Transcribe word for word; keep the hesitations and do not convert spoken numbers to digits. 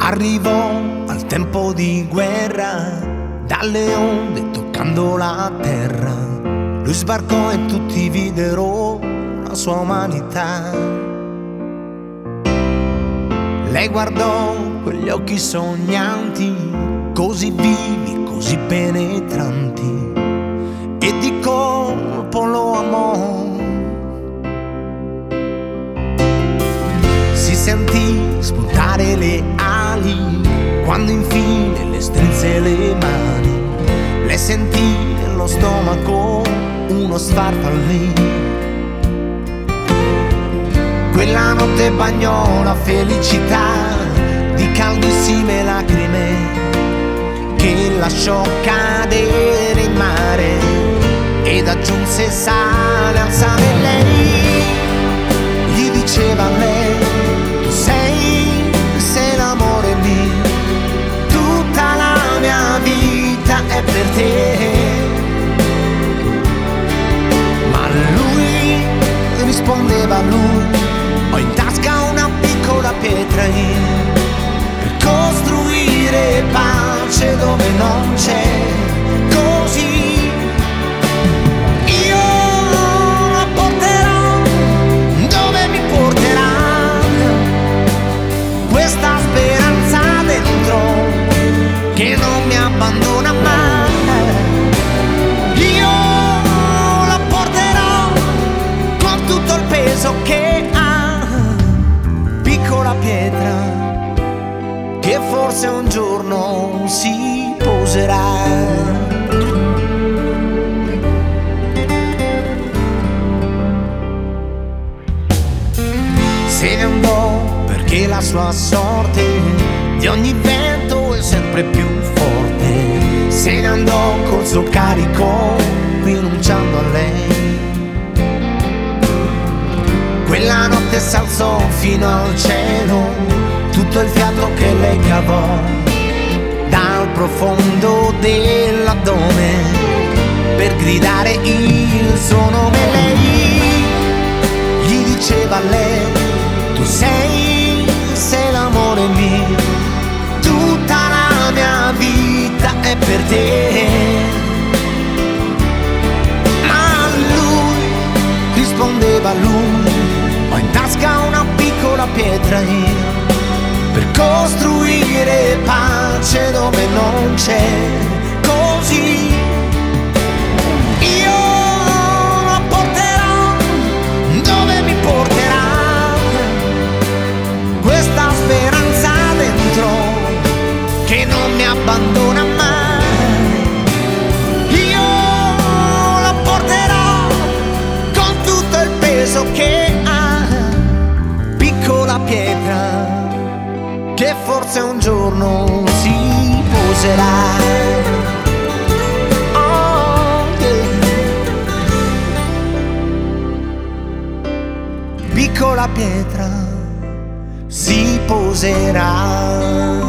Arrivò al tempo di guerra, dalle onde toccando la terra. Lui sbarcò e tutti videro la sua umanità. Lei guardò quegli occhi sognanti, così vivi, così penetranti, e di colpo lo amò. Si sentì spuntare le ali quando infine le strinse le mani. Le sentì nello stomaco uno sfarfallì. Quella notte bagnò la felicità di caldissime lacrime che lasciò cadere in mare ed aggiunse sale al sale. Lei gli diceva a lei: tu sei, sei l'amore mio, tutta la mia vita è per te. Ma lui rispondeva a lui: ho in tasca una piccola pietra io, per costruire pace dove non c'è. Così io la porterò dove mi porterà questa speranza dentro che non mi abbandona mai. Io la porterò con tutto il peso che ha, piccola pietra che forse un giorno si poserà. Se ne andò perché la sua sorte di ogni vento è sempre più forte. Se ne andò col suo carico rinunciando a lei. Quella notte s'alzò fino al cielo tutto il fiato che lei cavò dal profondo dell'addome per gridare il suo nome. Lei gli diceva a lei: tu sei, sei l'amore mio, tutta la mia vita è per te. Ma lui rispondeva a lui: ho in tasca una piccola pietra io, per costruire pace dove non c'è. Così io la porterò dove mi porterà questa speranza dentro che non mi abbandona mai. Io la porterò con tutto il peso che ha, piccola pietra che forse un giorno si poserà. Oh, yeah. Piccola pietra si poserà.